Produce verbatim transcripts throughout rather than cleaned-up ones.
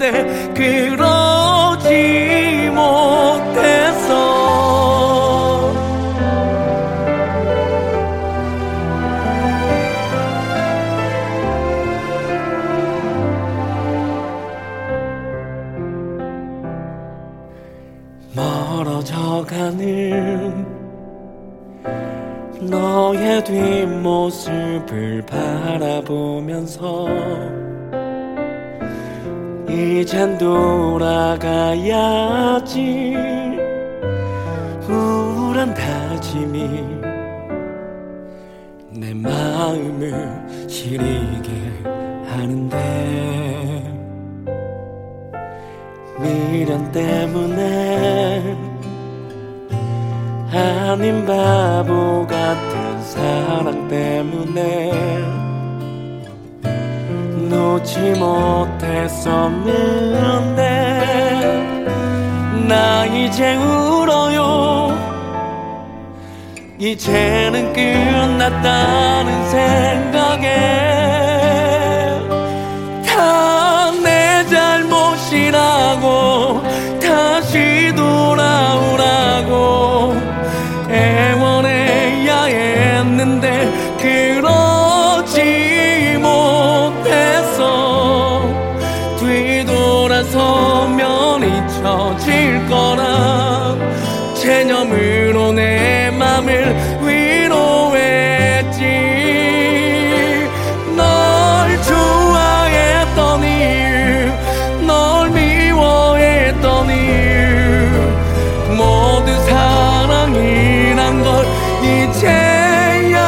했는데 그러지 못했어. 멀어져가는 너의 뒷모습을 바라보면서 이젠 돌아가야지 우울한 다짐이 내 마음을 시리게 하는데 미련 때문에 아닌 바보 같은 사랑 때문에 놓지 못했었는데 나 이제 울어요. 이제는 끝났다는 생각에 다 내 잘못이라고 다시 돌아오라고 애원해야 했는데 그러지 못했어. 뒤돌아서면 잊혀질 거라 체념으로 내 맘을 위로했지. 널 좋아했던 이유 널 미워했던 이유 모두 사랑이란 걸 이제야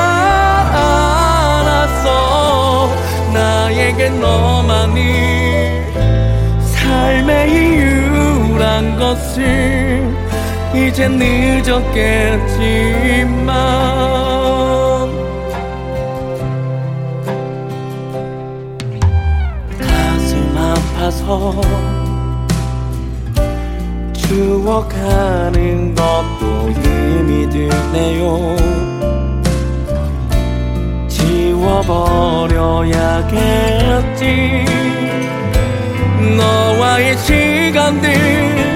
알았어. 나에게 너만이 삶의 이유란 것을 이제 늦었겠지만 가슴 아파서 추억하는 것도 힘이 드네요. 지워버려야겠지 너와의 시간들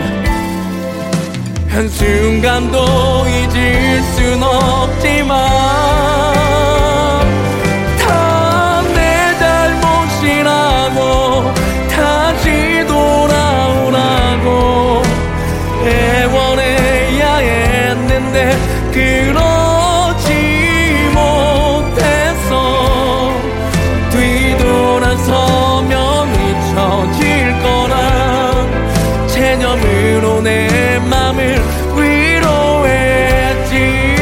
한순간도 잊을 순 없지만 다 내 잘못이라고 다시 돌아오라고 애원해야 했는데 그러지 못했어. 뒤돌아서면 잊혀질 거라 체념으로 내 맘을 위로했지.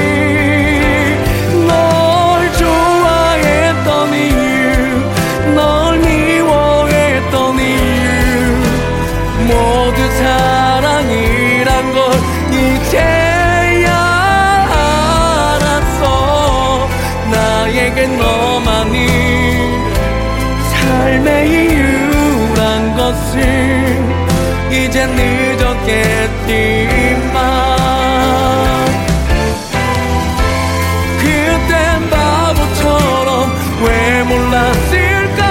널 좋아했던 이유 널 미워했던 이유 모두 사랑이란 걸 이제야 알았어. 나에게 너만이 삶의 이유란 것을 이제 늦었겠지만 그땐 바보처럼 왜 몰랐을까.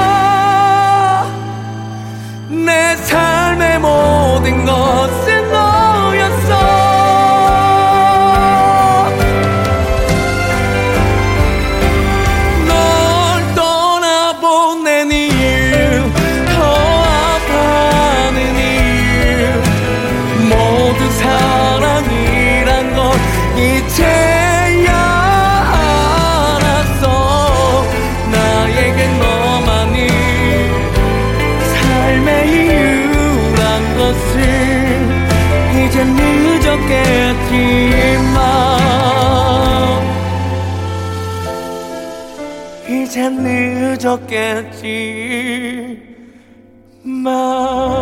내 삶의 모든 것은 너였어. 널 떠나보낸 이유 더 아파하는 이유 모두 사랑이란 걸 이제야 알았어. 나에게 너만이 삶의 이유란 것을 이제 늦었겠지만 이제 늦었겠지만